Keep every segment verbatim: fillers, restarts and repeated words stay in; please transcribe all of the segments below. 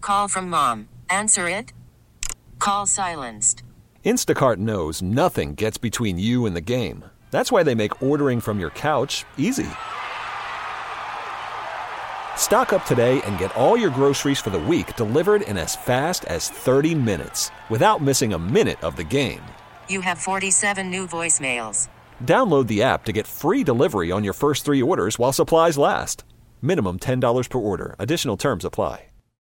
Call from mom. Answer it. Call silenced. Instacart knows nothing gets between you and the game. That's why they make ordering from your couch easy. Stock up today and get all your groceries for the week delivered in as fast as thirty minutes without missing a minute of the game. You have forty-seven new voicemails. Download the app to get free delivery on your first three orders while supplies last. Minimum ten dollars per order. Additional terms apply.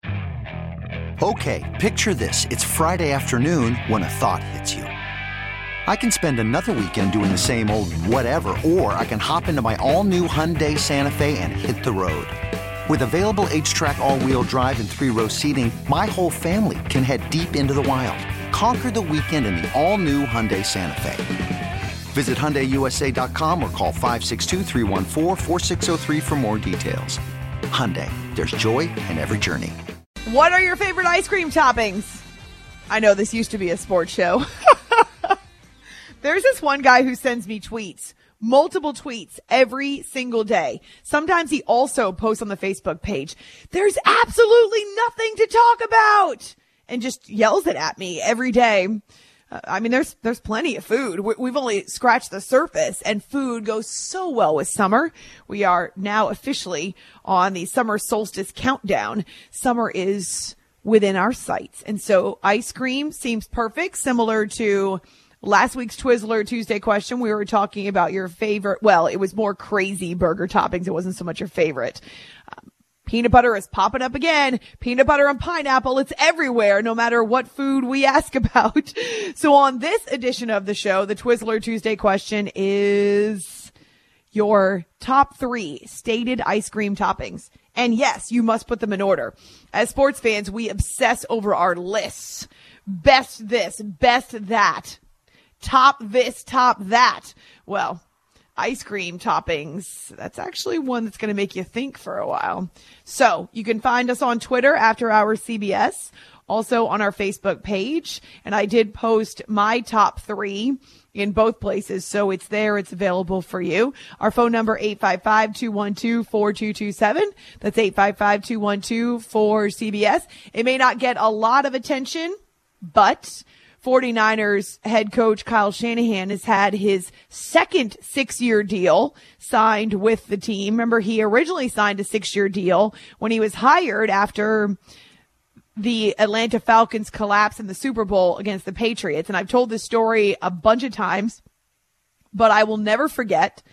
Okay, picture this. It's Friday afternoon when a thought hits you. I can spend another weekend doing the same old whatever, or I can hop into my all-new Hyundai Santa Fe and hit the road. With available H-Track all-wheel drive and three-row seating, my whole family can head deep into the wild. Conquer the weekend in the all-new Hyundai Santa Fe. Visit Hyundai U S A dot com or call five six two, three one four, four six zero three for more details. Hyundai, there's joy in every journey. What are your favorite ice cream toppings? I know this used to be a sports show. There's this one guy who sends me tweets, multiple tweets every single day. Sometimes he also posts on the Facebook page, there's absolutely nothing to talk about, and just yells it at me every day. Uh, I mean, there's there's plenty of food. We, we've only scratched the surface, and food goes so well with summer. We are now officially on the summer solstice countdown. Summer is within our sights, and so ice cream seems perfect, similar to last week's Twizzler Tuesday question. We were talking about your favorite. Well, it was more crazy burger toppings. It wasn't so much your favorite. Um, peanut butter is popping up again. Peanut butter and pineapple. It's everywhere, no matter what food we ask about. So on this edition of the show, the Twizzler Tuesday question is your top three stated ice cream toppings. And yes, you must put them in order. As sports fans, we obsess over our lists. Best this, best that. Top this, top that. Well, ice cream toppings, that's actually one that's going to make you think for a while. So you can find us on Twitter, After Hours C B S, also on our Facebook page. And I did post my top three in both places, so it's there. It's available for you. Our phone number, eight five five, two one two, four two two seven. That's eight five five, two one two, four C B S. It may not get a lot of attention, but forty-niners head coach Kyle Shanahan has had his second six-year deal signed with the team. Remember, he originally signed a six-year deal when he was hired after the Atlanta Falcons collapse in the Super Bowl against the Patriots. And I've told this story a bunch of times, but I will never forget.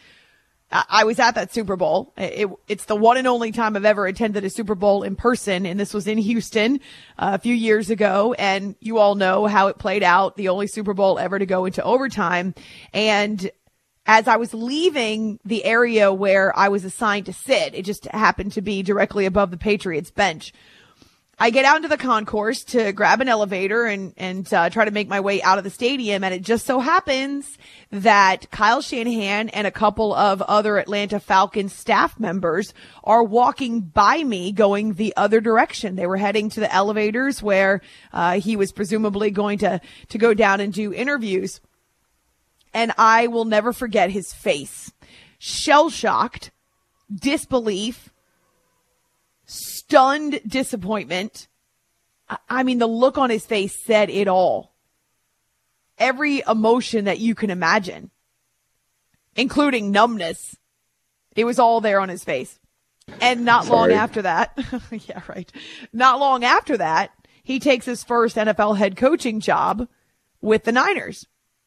I was at that Super Bowl. It, it's the one and only time I've ever attended a Super Bowl in person, and this was in Houston uh, a few years ago. And you all know how it played out, the only Super Bowl ever to go into overtime. And as I was leaving the area where I was assigned to sit, it just happened to be directly above the Patriots bench. I get out into the concourse to grab an elevator and, and, uh, try to make my way out of the stadium. And it just so happens that Kyle Shanahan and a couple of other Atlanta Falcons staff members are walking by me going the other direction. They were heading to the elevators where, uh, he was presumably going to, to go down and do interviews. And I will never forget his face. Shell-shocked, disbelief, stunned disappointment. I mean, the look on his face said it all. Every emotion that you can imagine, including numbness, it was all there on his face. And not Sorry. long after that, yeah, right. Not long after that, he takes his first N F L head coaching job with the Niners.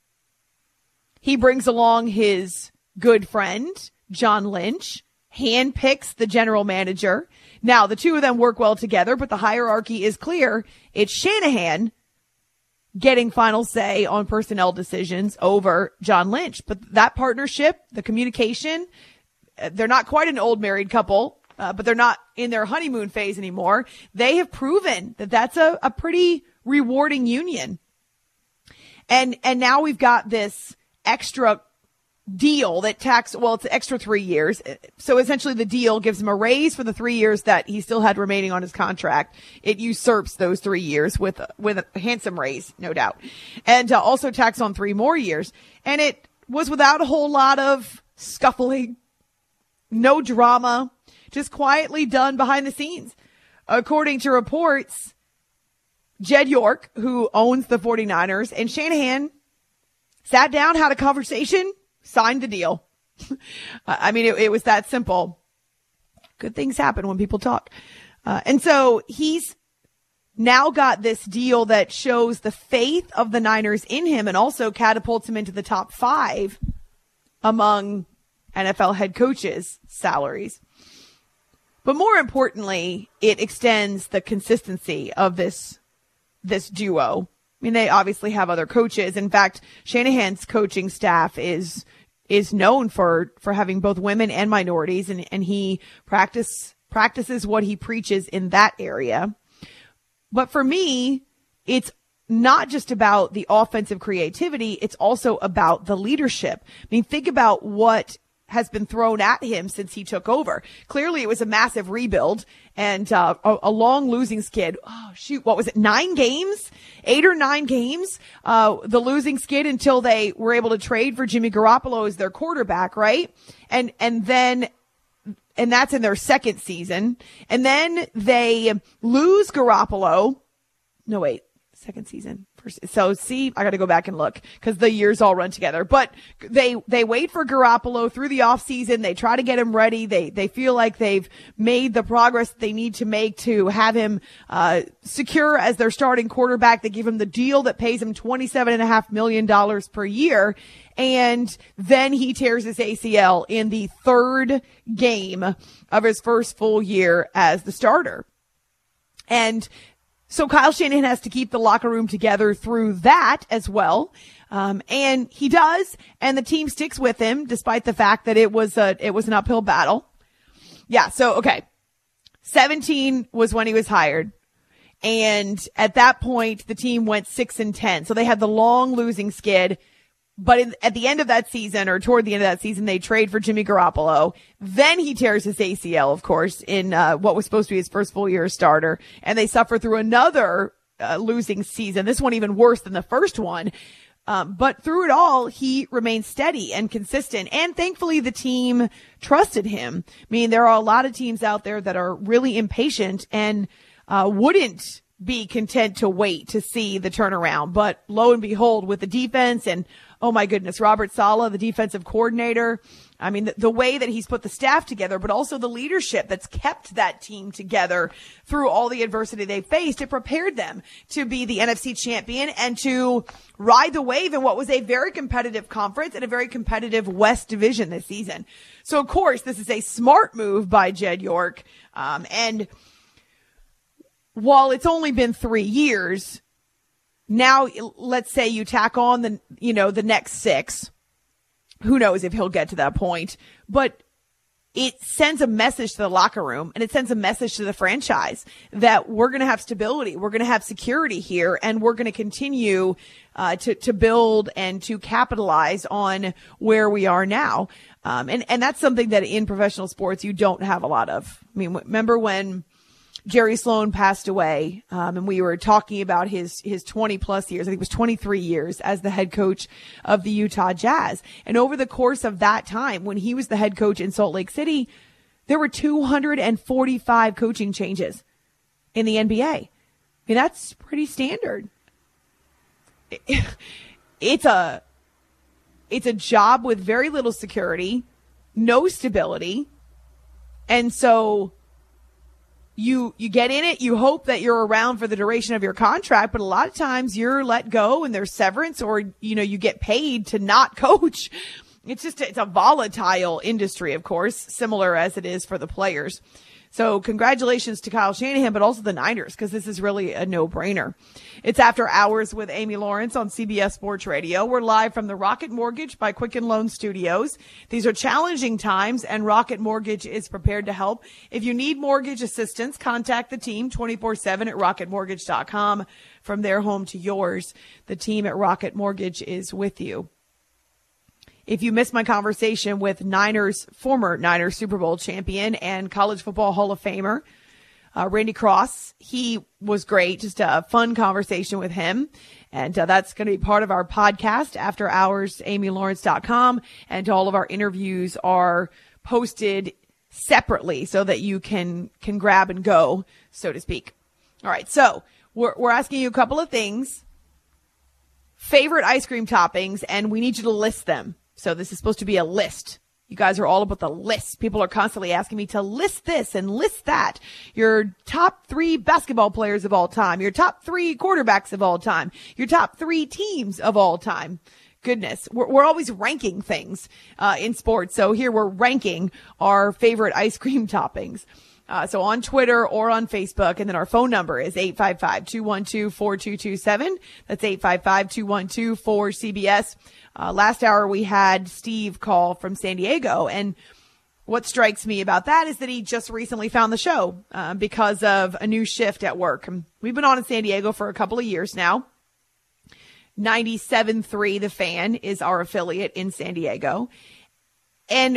He brings along his good friend, John Lynch, handpicks the general manager. Now, the two of them work well together, but the hierarchy is clear. It's Shanahan getting final say on personnel decisions over John Lynch. But that partnership, the communication, they're not quite an old married couple, uh, but they're not in their honeymoon phase anymore. They have proven that that's a, a pretty rewarding union. And, and now we've got this extra deal that tax, well, it's extra three years. So essentially the deal gives him a raise for the three years that he still had remaining on his contract. It usurps those three years with, with a handsome raise, no doubt. And uh, also tax on three more years. And it was without a whole lot of scuffling, no drama, just quietly done behind the scenes. according to reports, Jed York, who owns the 49ers, and Shanahan sat down, had a conversation, signed the deal. I mean, it, it was that simple. Good things happen when people talk. Uh, and so he's now got this deal that shows the faith of the Niners in him and also catapults him into the top five among N F L head coaches' salaries. But more importantly, it extends the consistency of this, this duo. I mean, they obviously have other coaches. In fact, Shanahan's coaching staff is, is known for, for having both women and minorities, and, and he practice, practices what he preaches in that area. But for me, it's not just about the offensive creativity. It's also about the leadership. I mean, think about what has been thrown at him since he took over. Clearly, it was a massive rebuild and uh, a, a long losing skid. Oh, shoot. What was it? Nine games? Eight or nine games? Uh, the losing skid until they were able to trade for Jimmy Garoppolo as their quarterback, right? And, and then And that's in their second season. And then they lose Garoppolo. No, wait, second season. So see, I got to go back and look because the years all run together. But they, they wait for Garoppolo through the offseason. They try to get him ready. They, they feel like they've made the progress that they need to make to have him, uh, secure as their starting quarterback. They give him the deal that pays him twenty-seven and a half million dollars per year. And then he tears his A C L in the third game of his first full year as the starter. And so Kyle Shanahan has to keep the locker room together through that as well. Um, and he does, and the team sticks with him despite the fact that it was a, it was an uphill battle. Yeah. So, okay. seventeen was when he was hired. And at that point, the team went six and ten. So they had the long losing skid. But in, at the end of that season, or toward the end of that season, they trade for Jimmy Garoppolo. Then he tears his A C L, of course, in uh, what was supposed to be his first full year starter. And they suffer through another uh, losing season, this one even worse than the first one. Um, but through it all, he remained steady and consistent. And thankfully, the team trusted him. I mean, there are a lot of teams out there that are really impatient and uh, wouldn't be content to wait to see the turnaround. But lo and behold, with the defense and oh my goodness, Robert Saleh, the defensive coordinator. I mean, the, the way that he's put the staff together, but also the leadership that's kept that team together through all the adversity they faced. It prepared them to be the N F C champion and to ride the wave in what was a very competitive conference and a very competitive West division this season. So of course, this is a smart move by Jed York. Um, and while it's only been three years, now, let's say you tack on the, you know, the next six. Who knows if he'll get to that point, but it sends a message to the locker room and it sends a message to the franchise that we're going to have stability. We're going to have security here and we're going to continue, uh, to, to build and to capitalize on where we are now. Um, and, and that's something that in professional sports you don't have a lot of. I mean, remember when Jerry Sloan passed away, um, and we were talking about his, his twenty plus years. I think it was twenty-three years as the head coach of the Utah Jazz. And over the course of that time, when he was the head coach in Salt Lake City, there were two hundred forty-five coaching changes in the N B A. I mean, that's pretty standard. It's a, it's a job with very little security, no stability. And so, You, you get in it, you hope that you're around for the duration of your contract, but a lot of times you're let go and there's severance or, you know, you get paid to not coach. It's just, it's a volatile industry, of course, similar as it is for the players. So congratulations to Kyle Shanahan, but also the Niners, because this is really a no-brainer. It's After Hours with Amy Lawrence on C B S Sports Radio. We're live from the Rocket Mortgage by Quicken Loan Studios. These are challenging times, and Rocket Mortgage is prepared to help. If you need mortgage assistance, contact the team twenty-four seven at rocket mortgage dot com. From their home to yours, the team at Rocket Mortgage is with you. If you missed my conversation with Niners, former Niners Super Bowl champion and College Football Hall of Famer, uh, Randy Cross, he was great. Just a fun conversation with him. And uh, that's going to be part of our podcast, After Hours, amy lawrence dot com. And all of our interviews are posted separately so that you can, can grab and go so to speak. All right. So we're, we're asking you a couple of things, favorite ice cream toppings, and we need you to list them. So this is supposed to be a list. You guys are all about the list. People are constantly asking me to list this and list that. Your top three basketball players of all time, your top three quarterbacks of all time, your top three teams of all time. Goodness, we're, we're always ranking things uh, in sports. So here we're ranking our favorite ice cream toppings. Uh, so on Twitter or on Facebook, and then our phone number is eight five five, two one two, four two two seven. That's eight five five, two one two, four C B S. Uh, last hour we had Steve call from San Diego, and what strikes me about that is that he just recently found the show uh, because of a new shift at work. We've been on in San Diego for a couple of years now. ninety-seven point three The Fan is our affiliate in San Diego, and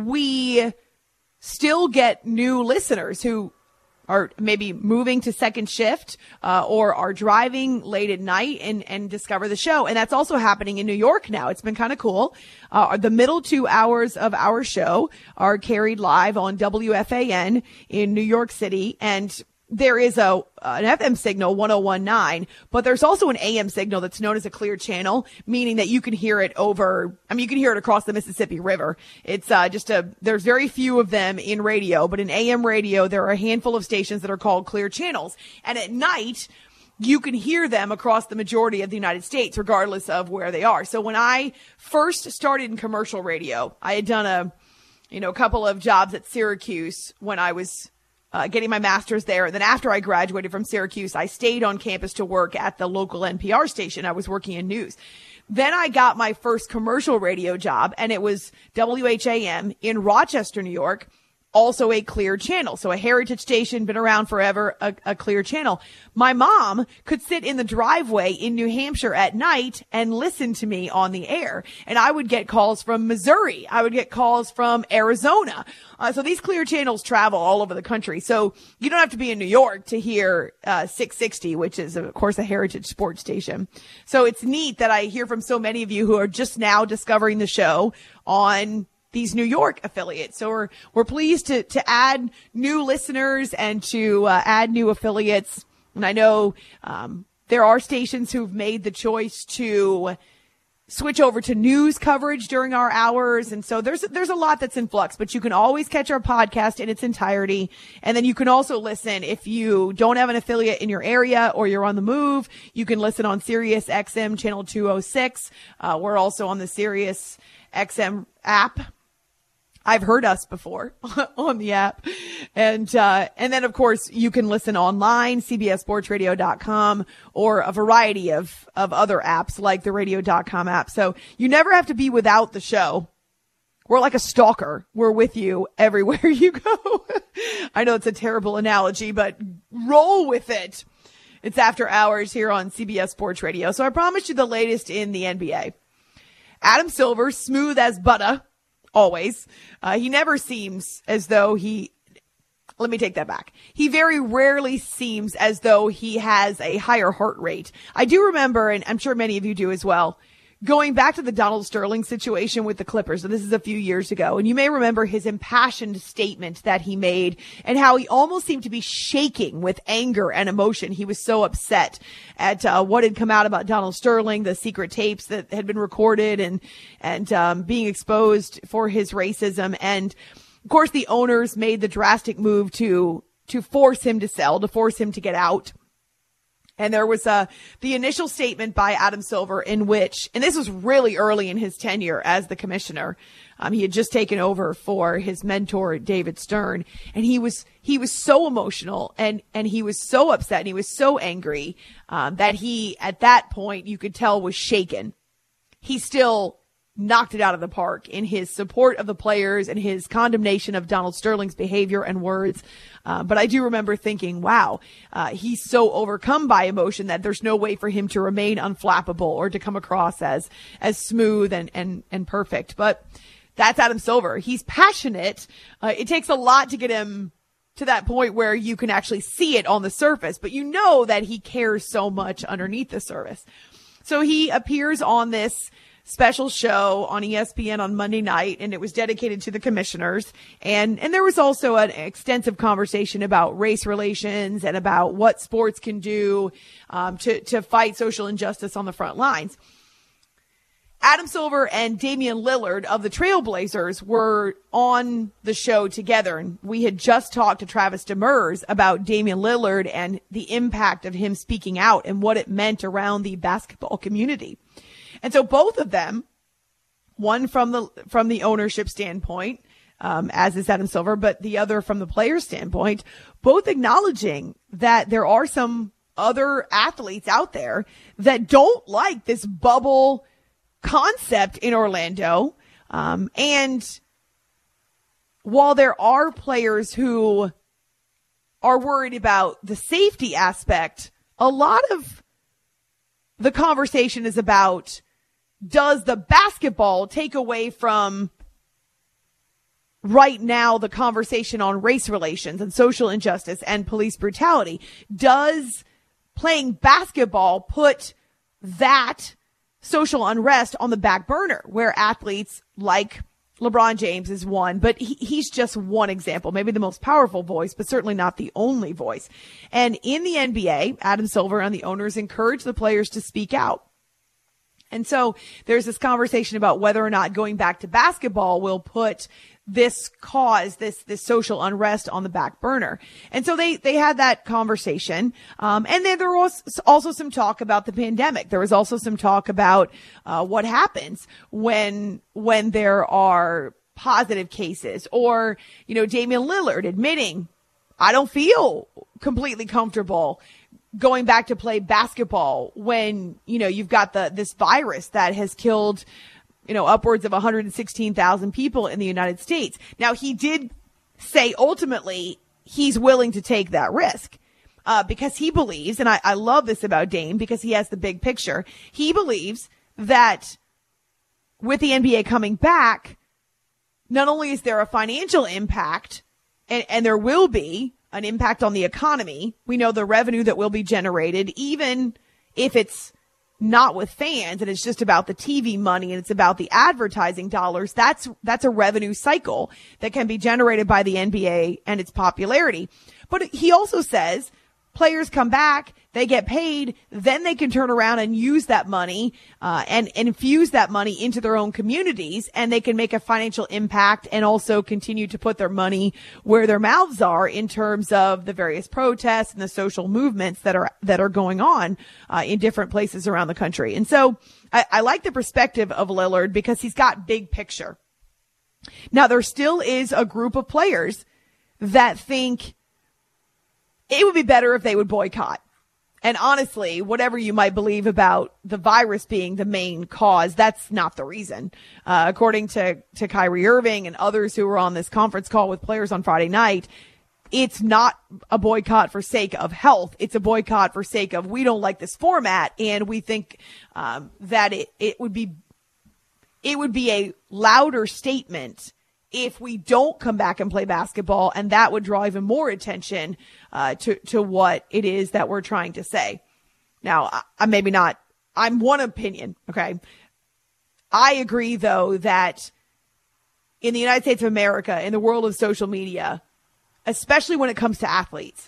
we still get new listeners who are maybe moving to second shift uh, or are driving late at night and, and discover the show. And that's also happening in New York now. It's been kind of cool. Uh, the middle two hours of our show are carried live on W F A N in New York City. And there is a an F M signal, one oh one point nine, but there's also an A M signal that's known as a clear channel, meaning that you can hear it over, I mean, you can hear it across the Mississippi River. It's uh, just a, there's very few of them in radio, but in A M radio, there are a handful of stations that are called clear channels. And at night, you can hear them across the majority of the United States, regardless of where they are. So when I first started in commercial radio, I had done a, you know, a couple of jobs at Syracuse when I was Uh, getting my master's there. And then after I graduated from Syracuse, I stayed on campus to work at the local N P R station. I was working in news. Then I got my first commercial radio job, and it was W H A M in Rochester, New York. Also a clear channel. So a heritage station, been around forever, a, a clear channel. My mom could sit in the driveway in New Hampshire at night and listen to me on the air. And I would get calls from Missouri. I would get calls from Arizona. Uh, so these clear channels travel all over the country. So you don't have to be in New York to hear uh, six sixty, which is, of course, a heritage sports station. So it's neat that I hear from so many of you who are just now discovering the show on these New York affiliates. So we're, we're pleased to, to add new listeners and to uh, add new affiliates. And I know, um, there are stations who've made the choice to switch over to news coverage during our hours. And so there's, there's a lot that's in flux, but you can always catch our podcast in its entirety. And then you can also listen if you don't have an affiliate in your area or you're on the move. You can listen on Sirius X M channel two oh six. Uh, we're also on the Sirius X M app. I've heard us before on the app. And, uh, and then of course you can listen online, C B S sports radio dot com, or a variety of, of other apps like the radio dot com app. So you never have to be without the show. We're like a stalker. We're with you everywhere you go. I know it's a terrible analogy, but roll with it. It's after hours here on C B S Sports Radio. So I promised you the latest in the N B A. Adam Silver, smooth as butter. Always. Uh, he never seems as though he, let me take that back. He very rarely seems as though he has a higher heart rate. I do remember, and I'm sure many of you do as well, going back to the Donald Sterling situation with the Clippers, and this is a few years ago, and you may remember his impassioned statement that he made and how he almost seemed to be shaking with anger and emotion. He was so upset at uh, what had come out about Donald Sterling, the secret tapes that had been recorded and, and um, being exposed for his racism. And of course, the owners made the drastic move to, to force him to sell, to force him to get out. And there was uh, the initial statement by Adam Silver in which, and this was really early in his tenure as the commissioner. Um, he had just taken over for his mentor, David Stern. And he was, he was so emotional and, and he was so upset and he was so angry, um, that he, at that point, you could tell was shaken. He still knocked it out of the park in his support of the players and his condemnation of Donald Sterling's behavior and words. Uh, but I do remember thinking, wow, uh, he's so overcome by emotion that there's no way for him to remain unflappable or to come across as, as smooth and, and, and perfect. But that's Adam Silver. He's passionate. Uh, it takes a lot to get him to that point where you can actually see it on the surface, but you know that he cares so much underneath the surface. So he appears on this special show on E S P N on Monday night, and it was dedicated to the commissioners. And, and there was also an extensive conversation about race relations and about what sports can do um, to, to fight social injustice on the front lines. Adam Silver and Damian Lillard of the Trailblazers were on the show together, and we had just talked to Travis Demers about Damian Lillard and the impact of him speaking out and what it meant around the basketball community. And so both of them, one from the from the ownership standpoint, um, as is Adam Silver, but the other from the player standpoint, both acknowledging that there are some other athletes out there that don't like this bubble concept in Orlando. Um, and while there are players who are worried about the safety aspect, a lot of the conversation is about, does the basketball take away from right now the conversation on race relations and social injustice and police brutality? Does playing basketball put that social unrest on the back burner, where athletes like LeBron James is one, but he, he's just one example, maybe the most powerful voice, but certainly not the only voice. And in the N B A, Adam Silver and the owners encourage the players to speak out. And so there's this conversation about whether or not going back to basketball will put this cause, this, this social unrest on the back burner. And so they, they had that conversation. Um, and then there was also some talk about the pandemic. There was also some talk about, uh, what happens when, when there are positive cases, or, you know, Damian Lillard admitting, I don't feel completely comfortable going back to play basketball when, you know, you've got the, this virus that has killed, you know, upwards of one hundred sixteen thousand people in the United States. Now, he did say ultimately he's willing to take that risk, uh, because he believes, and I, I love this about Dame because he has the big picture. He believes that with the N B A coming back, not only is there a financial impact, and, and there will be an impact on the economy. We know the revenue that will be generated, even if it's not with fans and it's just about the T V money and it's about the advertising dollars. That's, that's a revenue cycle that can be generated by the N B A and its popularity. But he also says players come back, they get paid, then they can turn around and use that money, uh, and, and infuse that money into their own communities, and they can make a financial impact and also continue to put their money where their mouths are in terms of the various protests and the social movements that are, that are going on, uh, in different places around the country. And so I, I like the perspective of Lillard because he's got big picture. Now, there still is a group of players that think it would be better if they would boycott. And honestly, whatever you might believe about the virus being the main cause, that's not the reason. Uh, according to, to Kyrie Irving and others who were on this conference call with players on Friday night, it's not a boycott for sake of health. It's a boycott for sake of, we don't like this format, and we think um, that it, it would be, it would be a louder statement if we don't come back and play basketball, and that would draw even more attention uh, to to what it is that we're trying to say. Now, I, I maybe not. I'm one opinion. Okay, I agree though that in the United States of America, in the world of social media, especially when it comes to athletes,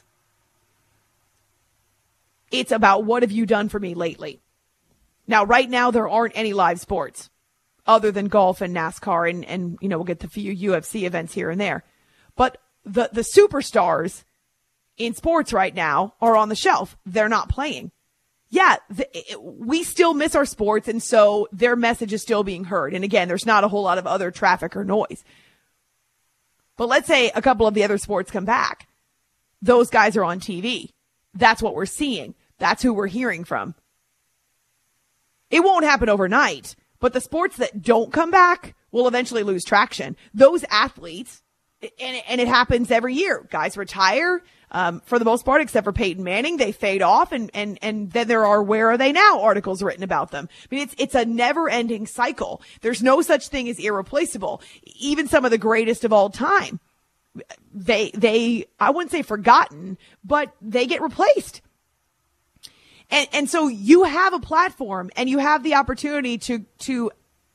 it's about what have you done for me lately. Now, right now, there aren't any live sports other than golf and NASCAR, and, and, you know, we'll get the few U F C events here and there. But the, the superstars in sports right now are on the shelf. They're not playing. Yeah, the, it, we still miss our sports, and so their message is still being heard. And again, there's not a whole lot of other traffic or noise. But let's say a couple of the other sports come back. Those guys are on T V. That's what we're seeing. That's who we're hearing from. It won't happen overnight. But the sports that don't come back will eventually lose traction. Those athletes, and, and it happens every year. Guys retire, um, for the most part, except for Peyton Manning. They fade off, and, and, and then there are "Where Are They Now" articles written about them. I mean, it's, it's a never-ending cycle. There's no such thing as irreplaceable. Even some of the greatest of all time, they, they, I wouldn't say forgotten, but they get replaced. And, and so you have a platform and you have the opportunity to, to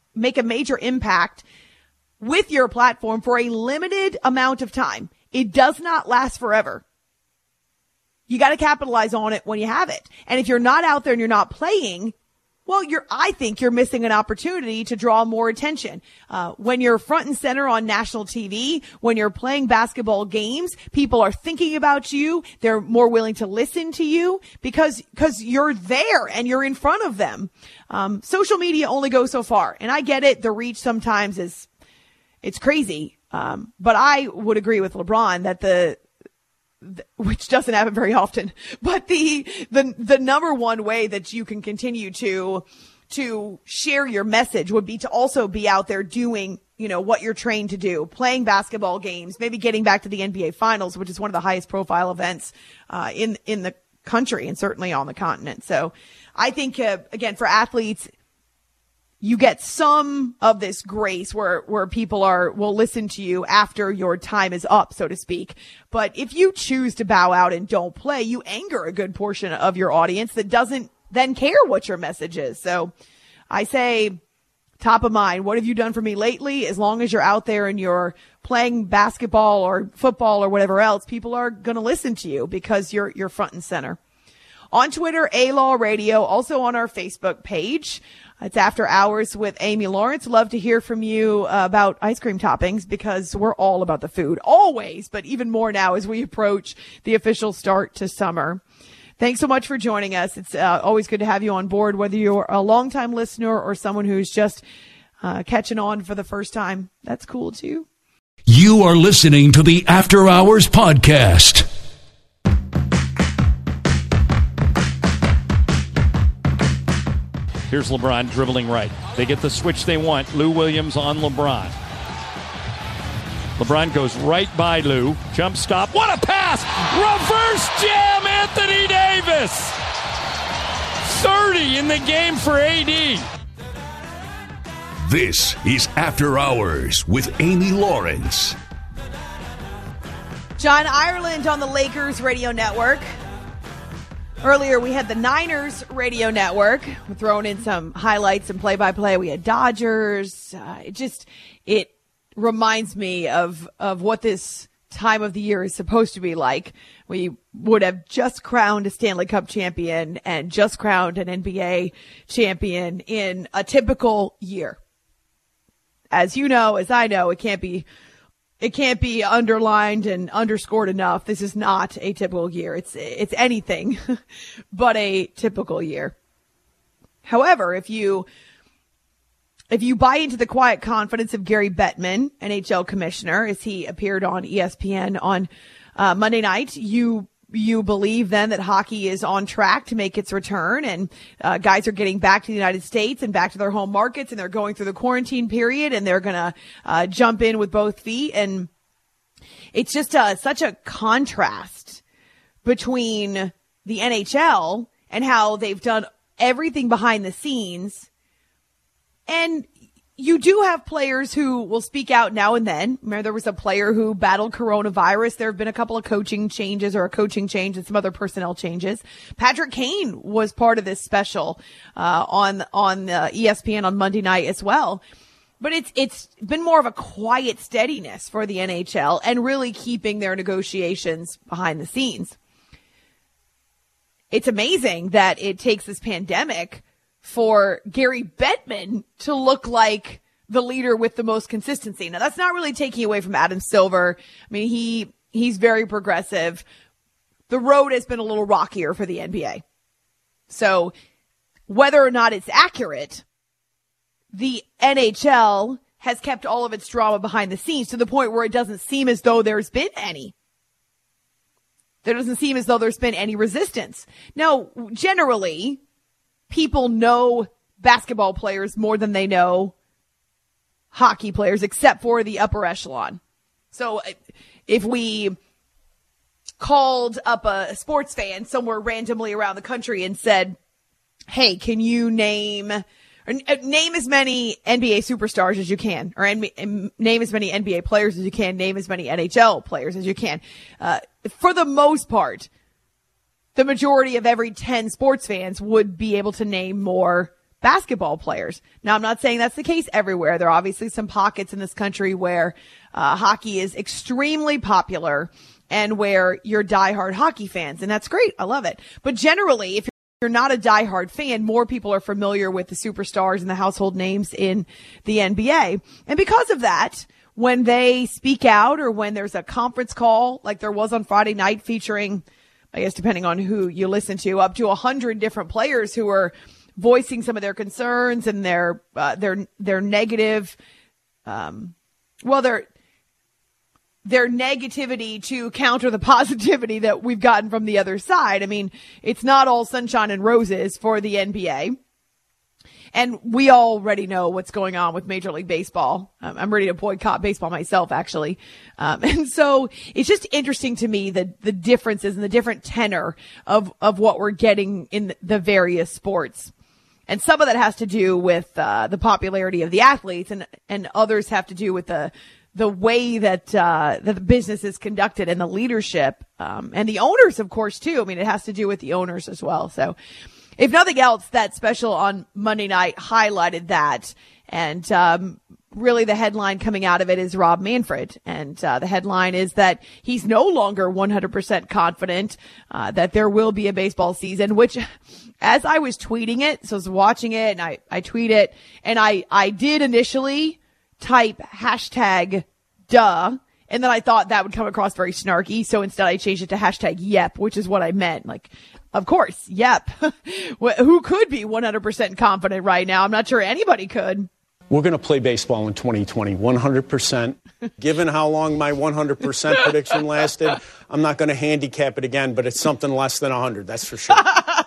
make a major impact with your platform for a limited amount of time. It does not last forever. You got to capitalize on it when you have it. And if you're not out there and you're not playing, well, you're, I think you're missing an opportunity to draw more attention. Uh, when you're front and center on national T V, when you're playing basketball games, people are thinking about you. They're more willing to listen to you because, because you're there and you're in front of them. Um, social media only goes so far. And I get it. The reach sometimes is, it's crazy. Um, but I would agree with LeBron that the, which doesn't happen very often, but the, the, the number one way that you can continue to, to share your message would be to also be out there doing, you know, what you're trained to do, playing basketball games, maybe getting back to the N B A finals, which is one of the highest profile events, uh, in, in the country and certainly on the continent. So I think, uh, again, for athletes, you get some of this grace where, where people are, will listen to you after your time is up, so to speak. But if you choose to bow out and don't play, you anger a good portion of your audience that doesn't then care what your message is. So I say top of mind, what have you done for me lately? As long as you're out there and you're playing basketball or football or whatever else, people are going to listen to you because you're, you're front and center. On Twitter, A-Law Radio, also on our Facebook page. It's After Hours with Amy Lawrence. Love to hear from you uh, about ice cream toppings because we're all about the food, always, but even more now as we approach the official start to summer. Thanks so much for joining us. It's uh, always good to have you on board, whether you're a longtime listener or someone who's just uh, catching on for the first time. That's cool, too. You are listening to the After Hours Podcast. Here's LeBron dribbling right. They get the switch they want. Lou Williams on LeBron. LeBron goes right by Lou. Jump stop. What a pass! Reverse jam, Anthony Davis! thirty in the game for A D. This is After Hours with Amy Lawrence. John Ireland on the Lakers radio network. Earlier, we had the Niners radio network. We're throwing in some highlights and play-by-play. We had Dodgers. Uh, it just, it reminds me of, of what this time of the year is supposed to be like. We would have just crowned a Stanley Cup champion and just crowned an N B A champion in a typical year. As you know, as I know, it can't be It can't be underlined and underscored enough. This is not a typical year. It's, it's anything but a typical year. However, if you, if you buy into the quiet confidence of Gary Bettman, N H L commissioner, as he appeared on E S P N on uh, Monday night, you, you believe then that hockey is on track to make its return and uh, guys are getting back to the United States and back to their home markets and they're going through the quarantine period and they're going to uh, jump in with both feet. And it's just uh, such a contrast between the N H L and how they've done everything behind the scenes. And you do have players who will speak out now and then. Remember, there was a player who battled coronavirus. There have been a couple of coaching changes or a coaching change and some other personnel changes. Patrick Kane was part of this special, uh, on, on uh, E S P N on Monday night as well. But it's, it's been more of a quiet steadiness for the N H L and really keeping their negotiations behind the scenes. It's amazing that it takes this pandemic for Gary Bettman to look like the leader with the most consistency. Now, that's not really taking away from Adam Silver. I mean, he, he's very progressive. The road has been a little rockier for the N B A. So whether or not it's accurate, the N H L has kept all of its drama behind the scenes to the point where it doesn't seem as though there's been any. There doesn't seem as though there's been any resistance. Now, generally, people know basketball players more than they know hockey players, except for the upper echelon. So if we called up a sports fan somewhere randomly around the country and said, hey, can you name, or name as many N B A superstars as you can, or name as many N B A players as you can, name as many N H L players as you can. Uh, for the most part, the majority of every ten sports fans would be able to name more basketball players. Now, I'm not saying that's the case everywhere. There are obviously some pockets in this country where uh, hockey is extremely popular and where you're diehard hockey fans, and that's great. I love it. But generally, if you're not a diehard fan, more people are familiar with the superstars and the household names in the N B A. And because of that, when they speak out or when there's a conference call like there was on Friday night featuring, I guess depending on who you listen to, up to a hundred different players who are voicing some of their concerns and their uh, their their negative, um, well, their their negativity to counter the positivity that we've gotten from the other side. I mean, it's not all sunshine and roses for the N B A. And we already know what's going on with Major League Baseball. Um, I'm ready to boycott baseball myself, actually. Um, and so it's just interesting to me the, the differences and the different tenor of, of what we're getting in the various sports. And some of that has to do with uh, the popularity of the athletes, and, and others have to do with the the way that uh, that the business is conducted and the leadership um, and the owners, of course, too. I mean, it has to do with the owners as well. So if nothing else, that special on Monday night highlighted that. And um, really the headline coming out of it is Rob Manfred. And uh, the headline is that he's no longer one hundred percent confident uh, that there will be a baseball season, which as I was tweeting it, so I was watching it and I, I tweet it, and I, I did initially type hashtag duh. And then I thought that would come across very snarky. So instead I changed it to hashtag yep, which is what I meant. Like, of course, yep. Who could be one hundred percent confident right now? I'm not sure anybody could. We're going to play baseball in twenty twenty, one hundred percent. Given how long my one hundred percent prediction lasted, I'm not going to handicap it again, but it's something less than one hundred, that's for sure.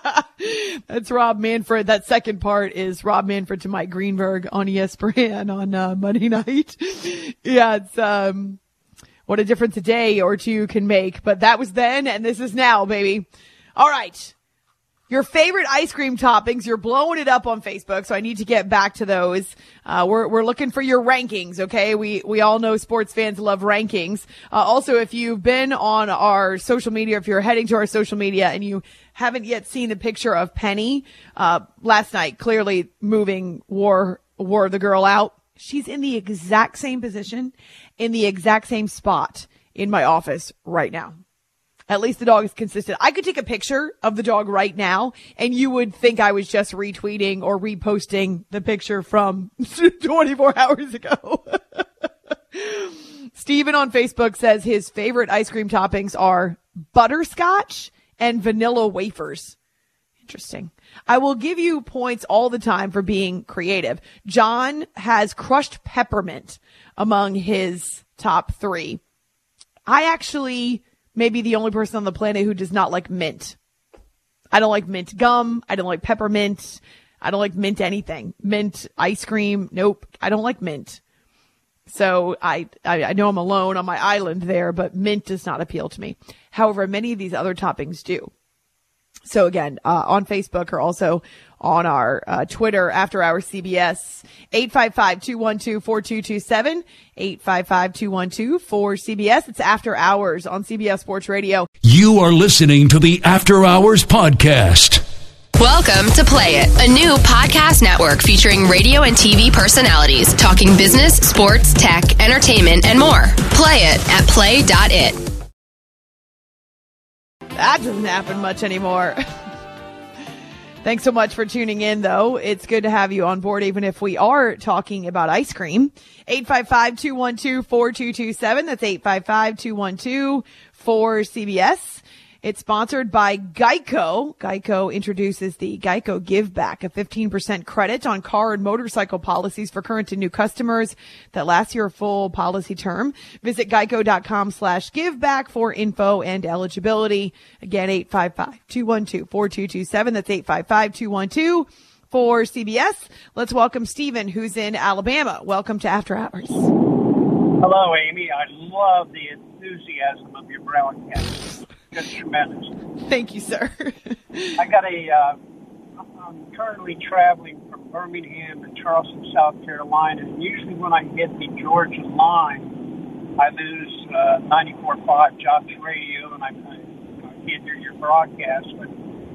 That's Rob Manfred. That second part is Rob Manfred to Mike Greenberg on E S P N on uh, Monday night. Yeah, it's um, what a difference a day or two can make. But that was then, and this is now, baby. All right. Your favorite ice cream toppings. You're blowing it up on Facebook, so I need to get back to those. Uh, we're, we're looking for your rankings, okay? We, we all know sports fans love rankings. Uh, also, if you've been on our social media, if you're heading to our social media and you haven't yet seen the picture of Penny, uh, last night, clearly moving wore, wore the girl out. She's in the exact same position, in the exact same spot in my office right now. At least the dog is consistent. I could take a picture of the dog right now and you would think I was just retweeting or reposting the picture from twenty-four hours ago. Steven on Facebook says his favorite ice cream toppings are butterscotch and vanilla wafers. Interesting. I will give you points all the time for being creative. John has crushed peppermint among his top three. I actually may be the only person on the planet who does not like mint. I don't like mint gum. I don't like peppermint. I don't like mint anything. Mint ice cream. Nope. I don't like mint. So I, I, I know I'm alone on my island there, but mint does not appeal to me. However, many of these other toppings do. So again, uh, on Facebook or also on our uh, Twitter, After Hours C B S, eight five five, two one two, four two two seven, eight five five, two one two, four C B S. It's After Hours on C B S Sports Radio. You are listening to the After Hours podcast. Welcome to Play It, a new podcast network featuring radio and T V personalities talking business, sports, tech, entertainment, and more. Play it at play dot it. That doesn't happen much anymore. Thanks so much for tuning in, though. It's good to have you on board, even if we are talking about ice cream. eight five five, two one two, four two two seven. That's eight five five, two one two, four C B S. It's sponsored by Geico. Geico introduces the Geico Give Back, a fifteen percent credit on car and motorcycle policies for current and new customers that lasts your full policy term. Visit geico.com slash give back for info and eligibility. Again, eight five five, two one two, four two two seven. That's eight five five, two one two, four C B S. Let's welcome Stephen, who's in Alabama. Welcome to After Hours. Hello, Amy. I love the enthusiasm of your broadcast. Just tremendous. Thank you, sir. I got a, uh, I'm currently traveling from Birmingham to Charleston, South Carolina, and usually when I hit the Georgia line, I lose uh, ninety-four point five Jobs Radio, and I, I can't hear your broadcast. But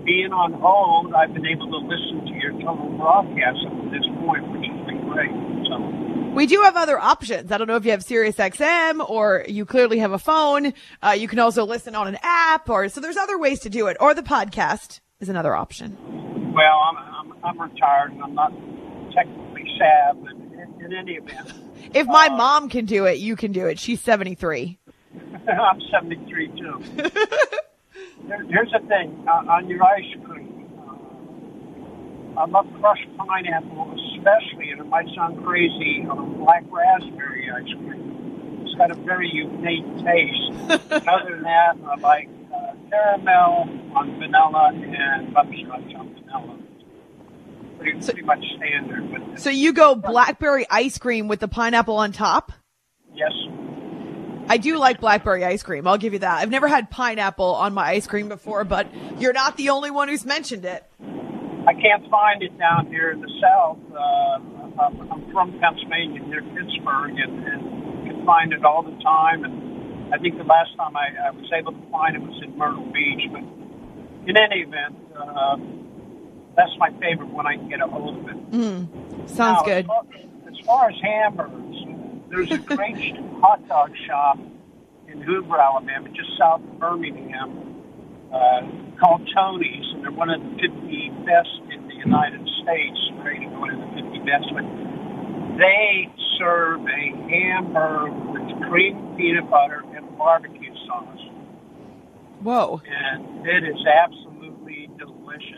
being on hold, I've been able to listen to your total broadcast up to this point, which has been great. So we do have other options. I don't know if you have Sirius X M or you clearly have a phone. Uh, you can also listen on an app, or so there's other ways to do it. Or the podcast is another option. Well, I'm I'm, I'm retired and I'm not technically savvy, but in, in any event, if my uh, mom can do it, you can do it. She's seventy-three. I'm seventy-three too. there, here's the thing uh, on your ice cream. Uh, I love crushed pineapple, especially, and it might sound crazy, on black raspberry ice cream. It's got a very unique taste. Other than that, I like uh, caramel on vanilla and butterscotch on vanilla. Pretty, so, pretty much standard. But so you go blackberry ice cream with the pineapple on top? Yes. I do like blackberry ice cream. I'll give you that. I've never had pineapple on my ice cream before, but you're not the only one who's mentioned it. I can't find it down here in the South. Uh, I'm, I'm from Pennsylvania, near Pittsburgh, and, and you can find it all the time. And I think the last time I, I was able to find it was in Myrtle Beach. But in any event, uh, that's my favorite when I can get a hold of it. Mm, sounds now, good. As far, as far as hamburgers, there's a great hot dog shop in Hoover, Alabama, just south of Birmingham, uh, called Tony's, and they're one of the fifty best in the United States, rated one of the fifty best. But they serve a hamburger with cream peanut butter and barbecue sauce. Whoa. And it is absolutely delicious.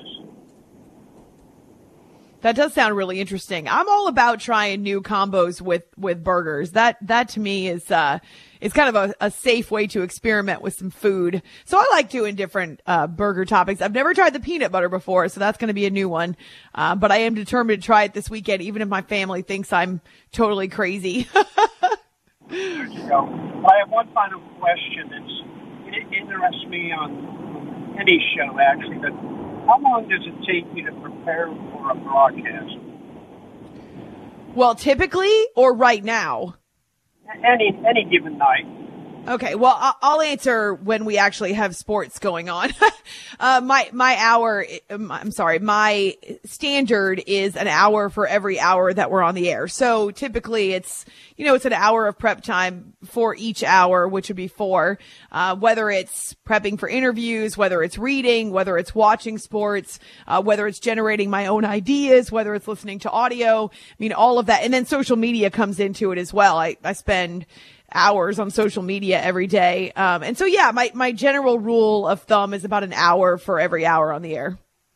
That does sound really interesting. I'm all about trying new combos with, with burgers. That, that to me is, uh, is kind of a, a safe way to experiment with some food. So I like doing different, uh, burger toppings. I've never tried the peanut butter before, so that's going to be a new one. Uh, but I am determined to try it this weekend, even if my family thinks I'm totally crazy. There you go. Well, I have one final question. It's, it interests me on any show, actually, but how long does it take you to prepare for a broadcast? Well, typically or right now? Any any given night. Okay, well, I'll answer when we actually have sports going on. uh, my, my hour, I'm sorry, my standard is an hour for every hour that we're on the air. So typically it's, you know, it's an hour of prep time for each hour, which would be four, uh, whether it's prepping for interviews, whether it's reading, whether it's watching sports, uh, whether it's generating my own ideas, whether it's listening to audio. I mean, all of that. And then social media comes into it as well. I, I spend hours on social media every day. Um, and so, yeah, my, my general rule of thumb is about an hour for every hour on the air.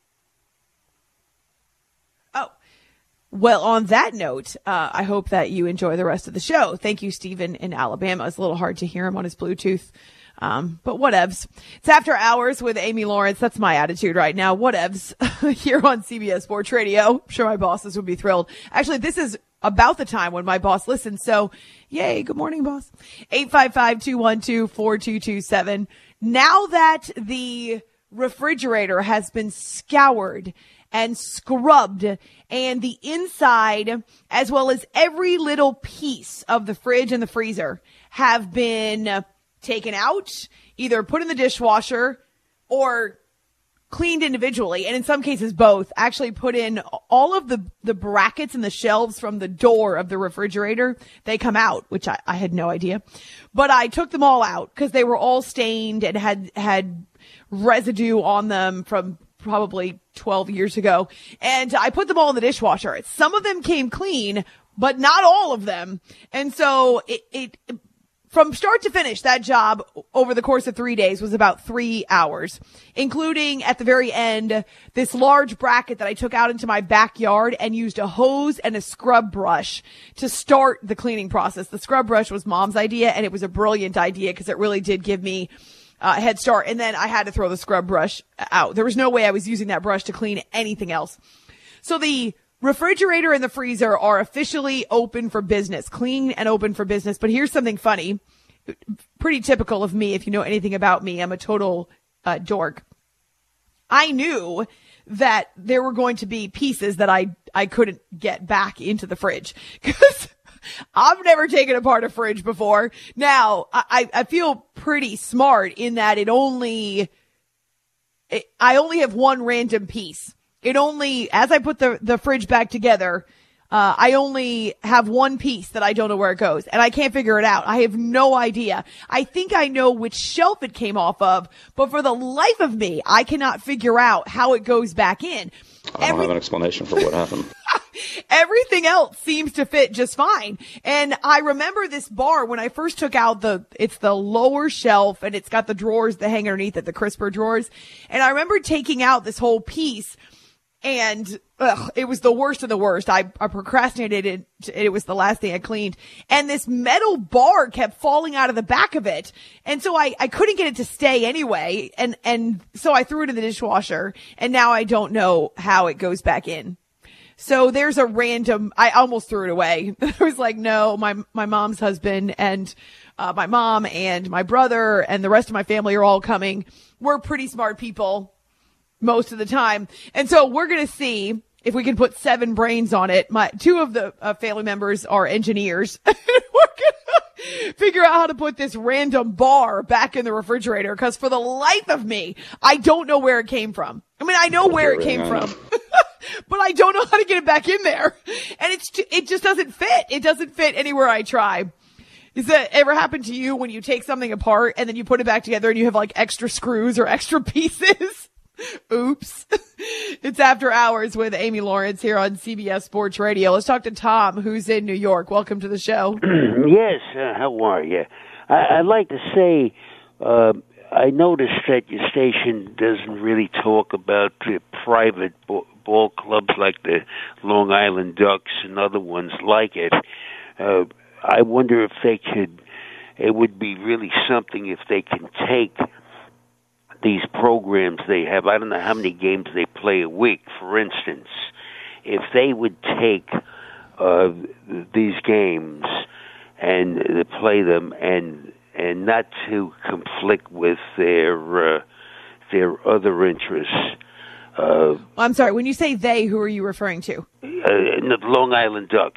Oh, well, on that note, uh, I hope that you enjoy the rest of the show. Thank you, Stephen in Alabama. It's a little hard to hear him on his Bluetooth. Um, but whatevs. It's After Hours with Amy Lawrence. That's my attitude right now. Whatevs here on C B S Sports Radio. I'm sure my bosses would be thrilled. Actually, this is about the time when my boss listens. So yay. Good morning, boss. eight five five, two one two, four two two seven. Now that the refrigerator has been scoured and scrubbed and the inside, as well as every little piece of the fridge and the freezer have been taken out, either put in the dishwasher or cleaned individually, and in some cases both, actually put in all of the, the brackets and the shelves from the door of the refrigerator. They come out, which I, I had no idea. But I took them all out because they were all stained and had, had residue on them from probably twelve years ago. And I put them all in the dishwasher. Some of them came clean, but not all of them. And so it, it from start to finish, that job over the course of three days was about three hours, including at the very end, this large bracket that I took out into my backyard and used a hose and a scrub brush to start the cleaning process. The scrub brush was Mom's idea, and it was a brilliant idea because it really did give me a head start. And then I had to throw the scrub brush out. There was no way I was using that brush to clean anything else. So the refrigerator and the freezer are officially open for business, clean and open for business. But here's something funny, pretty typical of me. If you know anything about me, I'm a total uh, dork. I knew that there were going to be pieces that I, I couldn't get back into the fridge because I've never taken apart a fridge before. Now, I, I feel pretty smart in that it only it, I only have one random piece. It only, as I put the, the fridge back together, uh, I only have one piece that I don't know where it goes, and I can't figure it out. I have no idea. I think I know which shelf it came off of, but for the life of me, I cannot figure out how it goes back in. I don't Every- have an explanation for what happened. Everything else seems to fit just fine. And I remember this bar when I first took out the, it's the lower shelf and it's got the drawers that hang underneath it, the crisper drawers. And I remember taking out this whole piece and ugh, it was the worst of the worst. I, I procrastinated it. It was the last thing I cleaned. And this metal bar kept falling out of the back of it. And so I, I couldn't get it to stay anyway. And, and so I threw it in the dishwasher and now I don't know how it goes back in. So there's a random, I almost threw it away. I was like, no, my, my mom's husband and, uh, my mom and my brother and the rest of my family are all coming. We're pretty smart people most of the time. And so we're going to see if we can put seven brains on it. My, two of the uh, family members are engineers. We're going to figure out how to put this random bar back in the refrigerator. Cause for the life of me, I don't know where it came from. I mean, I know where it came from. But I don't know how to get it back in there. And it's, it just doesn't fit. It doesn't fit anywhere I try. Does that ever happen to you when you take something apart and then you put it back together and you have like extra screws or extra pieces? Oops. It's After Hours with Amy Lawrence here on C B S Sports Radio. Let's talk to Tom, who's in New York. Welcome to the show. Yes. Uh, how are you? I, I'd like to say, uh, I noticed that your station doesn't really talk about the private bo- ball clubs like the Long Island Ducks and other ones like it. Uh, I wonder if they could, it would be really something if they can take these programs they have. I don't know how many games they play a week, for instance. If they would take uh, these games and uh, play them and and not to conflict with their uh, their other interests. Uh, I'm sorry, when you say they, who are you referring to? Uh, the Long Island Ducks.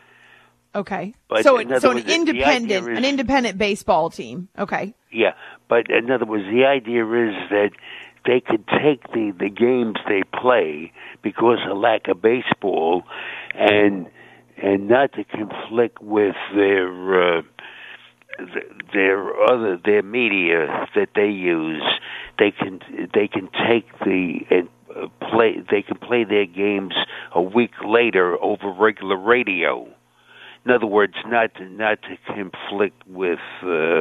Okay. But so it, so an words, independent is, an independent baseball team. Okay. Yeah, but in other words, the idea is that they could take the, the games they play because of lack of baseball and and not to conflict with their uh, their other their media that they use. They can they can take the and uh, play they can play their games a week later over regular radio. In other words, not to, not to conflict with uh,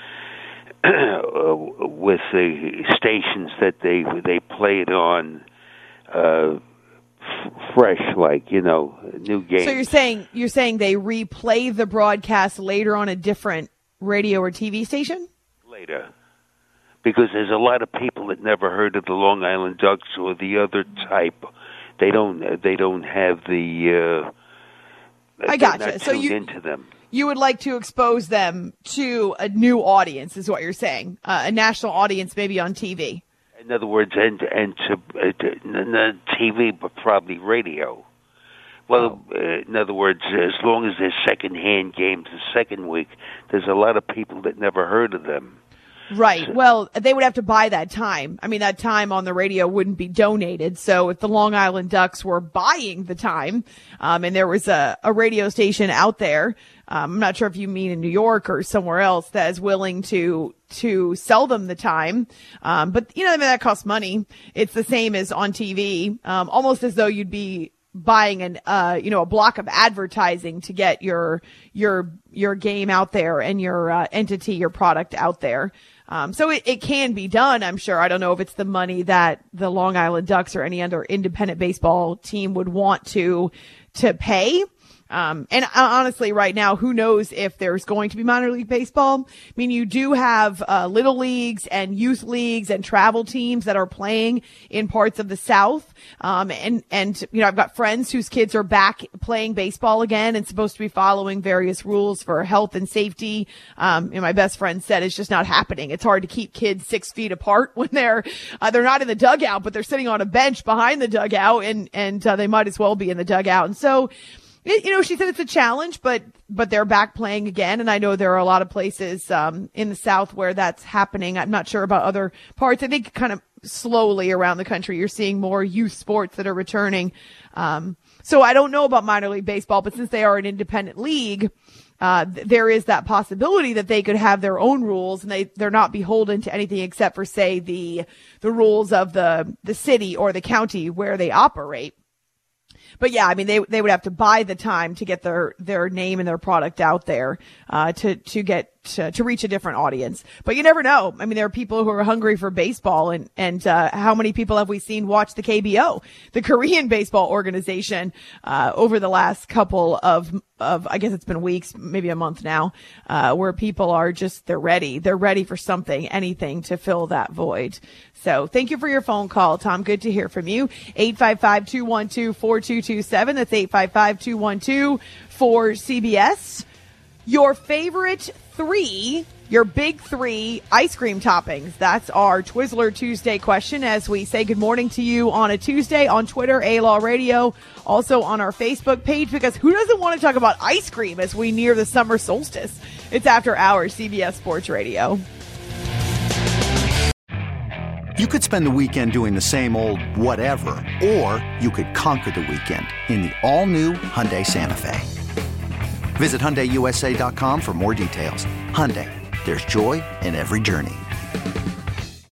with the stations that they they played on uh, f- fresh, like you know, new games. So you're saying you're saying they replay the broadcast later on a different radio or T V station? Later, because there's a lot of people that never heard of the Long Island Ducks or the other type. They don't they don't have the. Uh, I gotcha. So you into them. You would like to expose them to a new audience, is what you're saying, uh, a national audience, maybe on T V. In other words, and and to, uh, to not T V, but probably radio. Well, oh. uh, in other words, as long as there's second-hand games the second week, there's a lot of people that never heard of them. Right. Well, they would have to buy that time. I mean, that time on the radio wouldn't be donated. So if the Long Island Ducks were buying the time, um, and there was a, a radio station out there, um, I'm not sure if you mean in New York or somewhere else that is willing to, to sell them the time. Um, but you know, I mean, that costs money. It's the same as on T V, um, almost as though you'd be buying an, uh, you know, a block of advertising to get your, your, your game out there and your, uh, entity, your product out there. Um, so it, it can be done, I'm sure. I don't know if it's the money that the Long Island Ducks or any other independent baseball team would want to, to pay. Um, and honestly, right now, who knows if there's going to be minor league baseball? I mean, you do have, uh, little leagues and youth leagues and travel teams that are playing in parts of the South. Um, and, and, you know, I've got friends whose kids are back playing baseball again and supposed to be following various rules for health and safety. Um, and my best friend said it's just not happening. It's hard to keep kids six feet apart when they're, uh, they're not in the dugout, but they're sitting on a bench behind the dugout and, and, uh, they might as well be in the dugout. And so, you know, she said it's a challenge, but, but they're back playing again. And I know there are a lot of places, um, in the South where that's happening. I'm not sure about other parts. I think kind of slowly around the country. You're seeing more youth sports that are returning. Um, so I don't know about minor league baseball, but since they are an independent league, uh, th- there is that possibility that they could have their own rules and they, they're not beholden to anything except for, say, the, the rules of the, the city or the county where they operate. But yeah, I mean, they, they would have to buy the time to get their, their name and their product out there, uh, to, to get, to, to reach a different audience. But you never know. I mean, there are people who are hungry for baseball and, and, uh, how many people have we seen watch the K B O, the Korean baseball organization, uh, over the last couple of, of, I guess it's been weeks, maybe a month now, uh, where people are just, they're ready. They're ready for something, anything to fill that void. So thank you for your phone call, Tom. Good to hear from you. eight five five, two one two, four two two seven. That's eight five five, two one two, four C B S. Your favorite three, your big three ice cream toppings. That's our Twizzler Tuesday question as we say good morning to you on a Tuesday on Twitter, A-Law Radio, also on our Facebook page, because who doesn't want to talk about ice cream as we near the summer solstice? It's After Hours, C B S Sports Radio. You could spend the weekend doing the same old whatever, or you could conquer the weekend in the all-new Hyundai Santa Fe. Visit Hyundai U S A dot com for more details. Hyundai, there's joy in every journey.